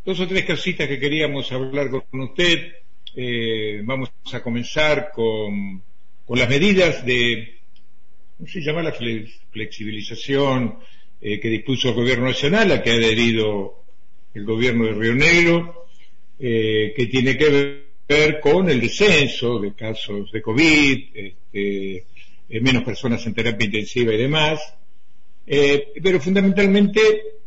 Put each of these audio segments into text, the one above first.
dos o tres cositas que queríamos hablar con usted. Vamos a comenzar con las medidas de, ¿cómo se llama? La flexibilización que dispuso el Gobierno Nacional, a que ha adherido el Gobierno de Río Negro, que tiene que ver con el descenso de casos de COVID, menos personas en terapia intensiva y demás, pero fundamentalmente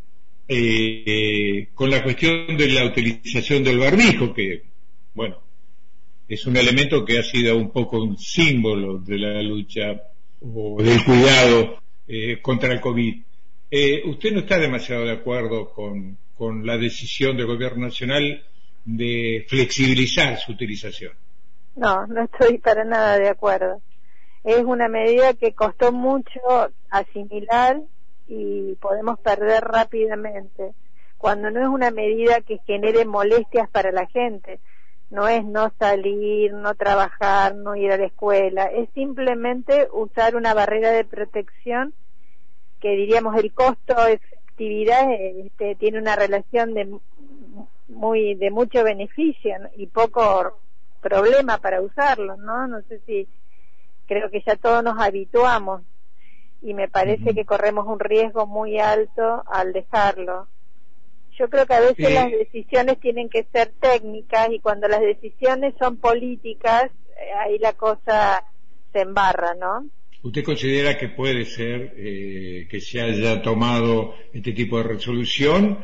con la cuestión de la utilización del barbijo, que, bueno, es un elemento que ha sido un poco un símbolo de la lucha o del cuidado contra el COVID. ¿Usted no está demasiado de acuerdo con la decisión del Gobierno Nacional de flexibilizar su utilización? No, no estoy para nada de acuerdo. Es una medida que costó mucho asimilar y podemos perder rápidamente, cuando no es una medida que genere molestias para la gente. No es no salir, no trabajar, no ir a la escuela, es simplemente usar una barrera de protección que diríamos el costo-efectividad tiene una relación de mucho beneficio, ¿no? Y poco problema para usarlo, ¿no? No sé si, creo que ya todos nos habituamos y me parece que corremos un riesgo muy alto al dejarlo. Yo creo que a veces las decisiones tienen que ser técnicas, y cuando las decisiones son políticas, ahí la cosa se embarra, ¿no? ¿Usted considera que puede ser que se haya tomado este tipo de resolución?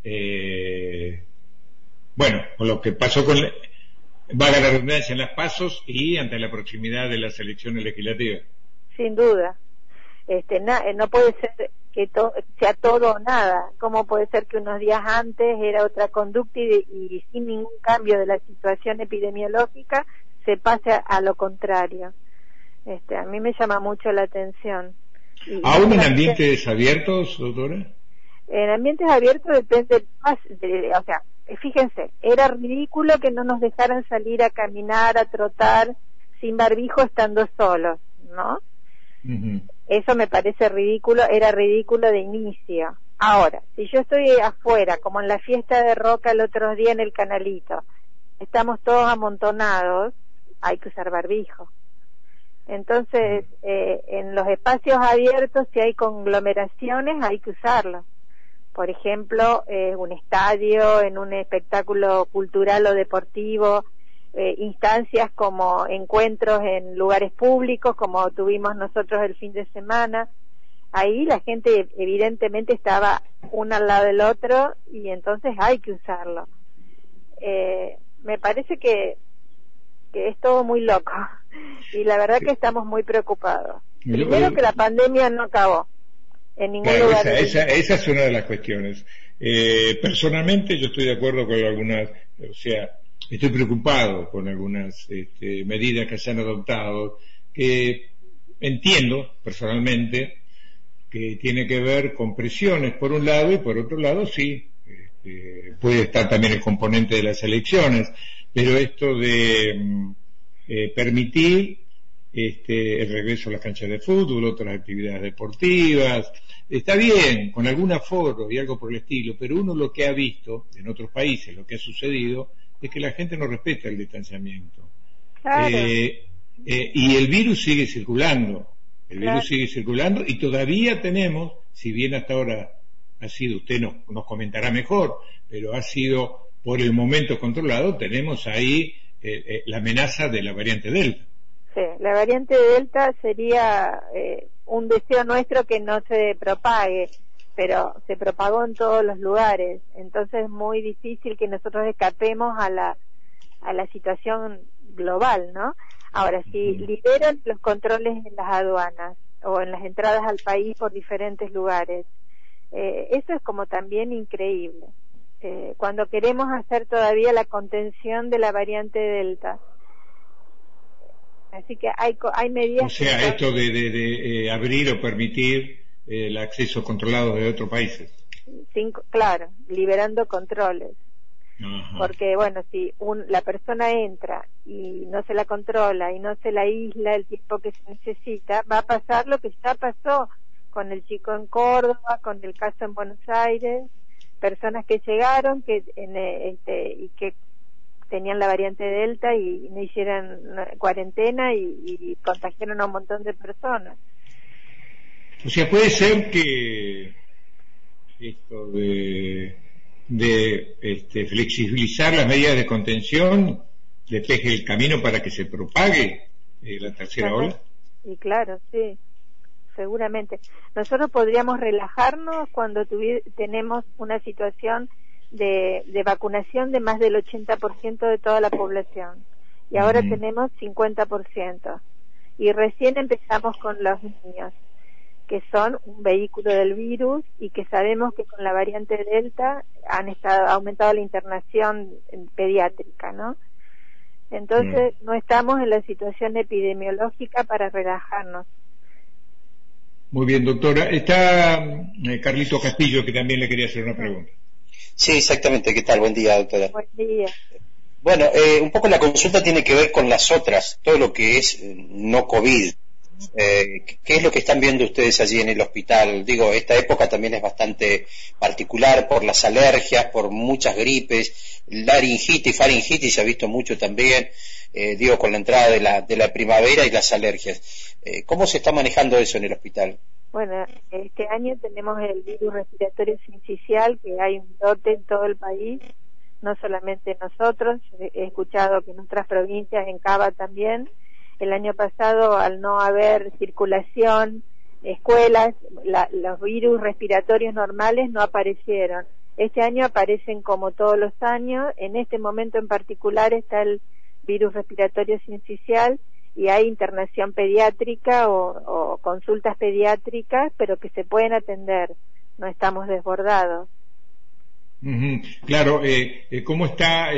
Bueno, con lo que pasó valga la redundancia, en las PASOs y ante la proximidad de las elecciones legislativas. Sin duda. No puede ser que sea todo o nada. ¿Cómo puede ser que unos días antes era otra conducta y sin ningún cambio de la situación epidemiológica se pase a lo contrario? A mí me llama mucho la atención. ¿Aún en ambientes abiertos, doctora? En ambientes abiertos depende o sea, fíjense, era ridículo que no nos dejaran salir a caminar, a trotar sin barbijo estando solos, ¿no? Uh-huh. Eso me parece ridículo, era ridículo de inicio. Ahora, si yo estoy afuera, como en la fiesta de Roca el otro día en el Canalito, estamos todos amontonados, hay que usar barbijo. Entonces, en los espacios abiertos, si hay conglomeraciones, hay que usarlo. Por ejemplo, un estadio, en un espectáculo cultural o deportivo, instancias como encuentros en lugares públicos, como tuvimos nosotros el fin de semana. Ahí la gente evidentemente estaba uno al lado del otro y entonces hay que usarlo. Me parece que es todo muy loco y la verdad que estamos muy preocupados. Primero que la pandemia no acabó en ningún lugar. Esa es una de las cuestiones. Personalmente yo estoy de acuerdo con algunas, o sea, estoy preocupado con algunas medidas que se han adoptado, que entiendo personalmente que tiene que ver con presiones por un lado, y por otro lado sí, puede estar también el componente de las elecciones, pero esto de permitir el regreso a las canchas de fútbol, otras actividades deportivas, está bien, con algún aforo y algo por el estilo, pero uno lo que ha visto en otros países, lo que ha sucedido, es que la gente no respeta el distanciamiento. Claro. Y el virus sigue circulando, virus sigue circulando, y todavía tenemos, si bien hasta ahora ha sido, usted nos comentará mejor, pero ha sido por el momento controlado, tenemos ahí la amenaza de la variante Delta. Sí, la variante Delta sería un deseo nuestro que no se propague, pero se propagó en todos los lugares, entonces es muy difícil que nosotros escapemos a la situación global, ¿no? Ahora, si liberan los controles en las aduanas o en las entradas al país por diferentes lugares, eso es como también increíble. Cuando queremos hacer todavía la contención de la variante Delta. Así que hay medidas... O sea, esto de abrir o permitir el acceso controlado de otros países. Claro, liberando controles. Ajá. Porque, bueno, si la persona entra y no se la controla y no se la aísla el tiempo que se necesita, va a pasar lo que ya pasó con el chico en Córdoba, con el caso en Buenos Aires, personas que llegaron y que tenían la variante Delta y no hicieran cuarentena y contagiaron a un montón de personas. O sea, puede ser que esto de flexibilizar las medidas de contención despeje el camino para que se propague la tercera ola. Y claro, sí, seguramente. Nosotros podríamos relajarnos cuando tenemos una situación de vacunación de más del 80% de toda la población. Y ahora tenemos 50%. Y recién empezamos con los niños, que son un vehículo del virus y que sabemos que con la variante Delta ha aumentado la internación pediátrica, ¿no? Entonces no estamos en la situación epidemiológica para relajarnos. Muy bien, doctora. Está Carlito Castillo, que también le quería hacer una pregunta. Sí, exactamente. ¿Qué tal? Buen día, doctora. Buen día. Bueno, un poco la consulta tiene que ver con las otras, todo lo que es no COVID. ¿Qué es lo que están viendo ustedes allí en el hospital? Digo, esta época también es bastante particular por las alergias, por muchas gripes, laringitis, faringitis se ha visto mucho también, digo, con la entrada de la primavera y las alergias. ¿Cómo se está manejando eso en el hospital? Bueno, este año tenemos el virus respiratorio sincicial, que hay un brote en todo el país, no solamente nosotros, he escuchado que en otras provincias, en Cava también. El año pasado, al no haber circulación, escuelas, los virus respiratorios normales no aparecieron. Este año aparecen como todos los años. En este momento en particular está el virus respiratorio sincicial y hay internación pediátrica o consultas pediátricas, pero que se pueden atender. No estamos desbordados. Claro, ¿cómo está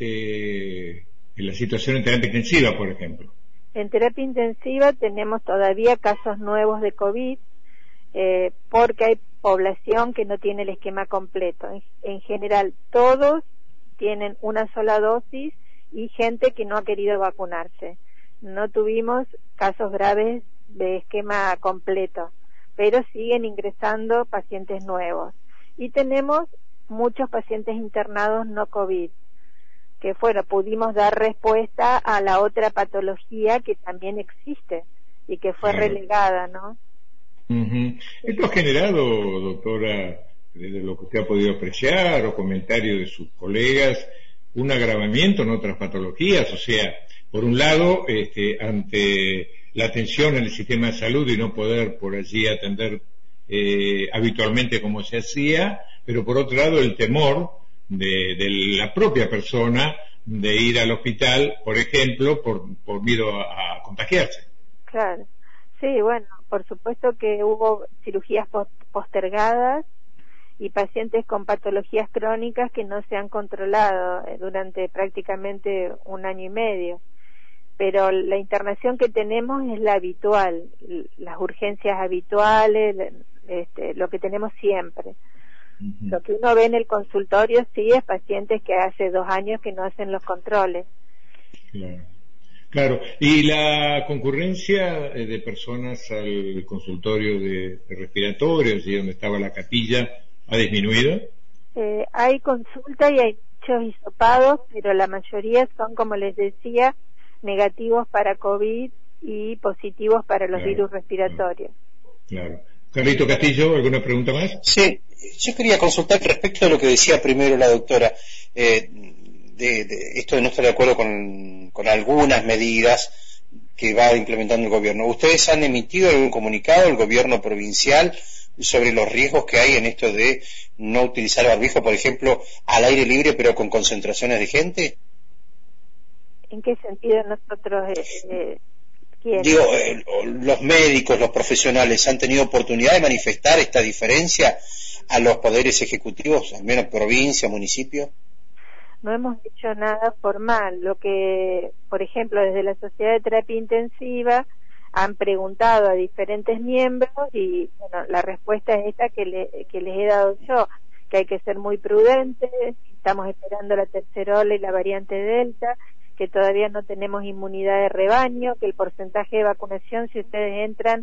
la situación en terapia intensiva, por ejemplo? En terapia intensiva tenemos todavía casos nuevos de COVID, porque hay población que no tiene el esquema completo. En general, todos tienen una sola dosis y gente que no ha querido vacunarse. No tuvimos casos graves de esquema completo, pero siguen ingresando pacientes nuevos. Y tenemos muchos pacientes internados no COVID, que pudimos dar respuesta a la otra patología que también existe y que fue relegada, ¿no? Esto ha generado, doctora, desde lo que usted ha podido apreciar o comentarios de sus colegas, un agravamiento en otras patologías. O sea, por un lado, ante la atención en el sistema de salud y no poder por allí atender habitualmente como se hacía, pero por otro lado el temor de la propia persona de ir al hospital, por ejemplo, por miedo a contagiarse. Claro, sí, bueno, por supuesto que hubo cirugías postergadas y pacientes con patologías crónicas que no se han controlado durante prácticamente 1 año y medio. Pero la internación que tenemos es la habitual, las urgencias habituales, lo que tenemos siempre. Lo que uno ve en el consultorio sí es pacientes que hace 2 años que no hacen los controles. Claro. ¿Y la concurrencia de personas al consultorio de respiratorios y donde estaba la capilla ha disminuido? Hay consulta y hay muchos hisopados, pero la mayoría son, como les decía, negativos para COVID y positivos para los virus respiratorios. Claro. Carlito Castillo, ¿alguna pregunta más? Sí, yo quería consultar respecto a lo que decía primero la doctora, de esto de no estar de acuerdo con algunas medidas que va implementando el gobierno. ¿Ustedes han emitido algún comunicado, el gobierno provincial, sobre los riesgos que hay en esto de no utilizar barbijo, por ejemplo, al aire libre pero con concentraciones de gente? ¿En qué sentido nosotros... Digo, los médicos, los profesionales, ¿han tenido oportunidad de manifestar esta diferencia a los poderes ejecutivos, al menos provincia, municipio? No hemos hecho nada formal. Lo que, por ejemplo, desde la Sociedad de Terapia Intensiva han preguntado a diferentes miembros y, bueno, la respuesta es esta que les he dado yo, que hay que ser muy prudentes, estamos esperando la tercera ola y la variante Delta, que todavía no tenemos inmunidad de rebaño, que el porcentaje de vacunación, si ustedes entran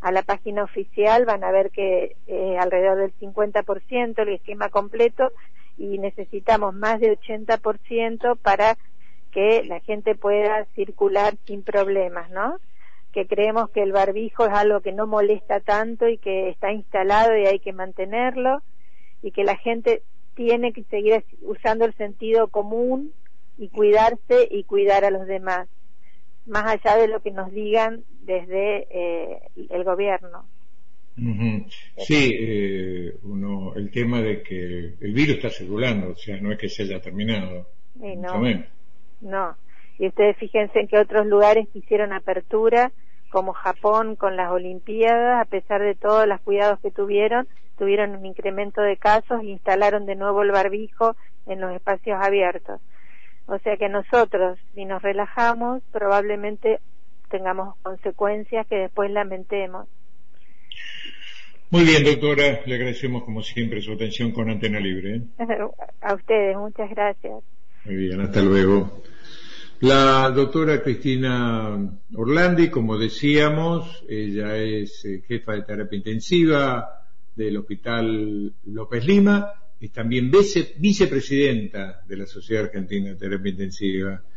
a la página oficial, van a ver que alrededor del 50% el esquema completo, y necesitamos más de 80% para que la gente pueda circular sin problemas, ¿no? Que creemos que el barbijo es algo que no molesta tanto y que está instalado y hay que mantenerlo, y que la gente tiene que seguir usando el sentido común y cuidarse y cuidar a los demás, más allá de lo que nos digan desde el gobierno. Uh-huh. Sí, el tema de que el virus está circulando, o sea, no es que se haya terminado. No. Y ustedes fíjense en que otros lugares que hicieron apertura, como Japón con las Olimpiadas, a pesar de todos los cuidados que tuvieron un incremento de casos e instalaron de nuevo el barbijo en los espacios abiertos. O sea que nosotros, si nos relajamos, probablemente tengamos consecuencias que después lamentemos. Muy bien, doctora, le agradecemos como siempre su atención con Antena Libre. A ustedes, muchas gracias. Muy bien, hasta luego. La doctora Cristina Orlandi, como decíamos, ella es jefa de terapia intensiva del Hospital López Lima, es también vicepresidenta de la Sociedad Argentina de Terapia Intensiva.